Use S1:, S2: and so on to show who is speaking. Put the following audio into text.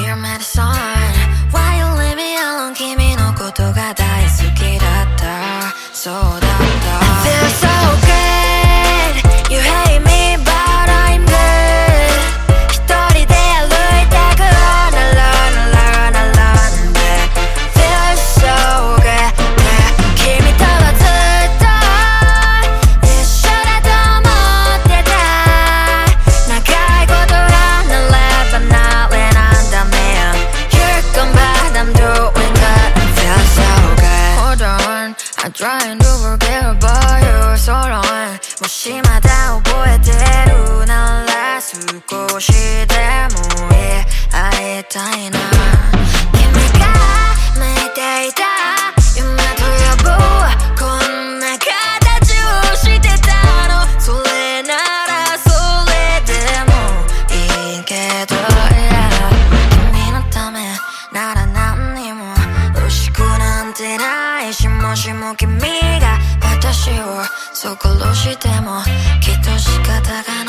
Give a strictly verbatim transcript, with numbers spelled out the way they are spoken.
S1: Your medicine Why you leave me alone 君のことが大好きだったそうだった I feel so good You hate me but I'm good 一人で歩いたく Run alone alone alone babe Feel so good yeah 君とはずっと一緒だと思ってた長いことがなればなれなんだ man You're gone but I'm doing good I feel so good Hold on I'm trying to forget about you so long もしまだ覚えてるなら少しでもいい会いたいな君が見ていた夢と呼ぶこんな形をしてたのそれならそれでもいいけど、yeah、君のためなら何にも欲しくなんてないしもしも君が私をそう殺してもきっと仕方がない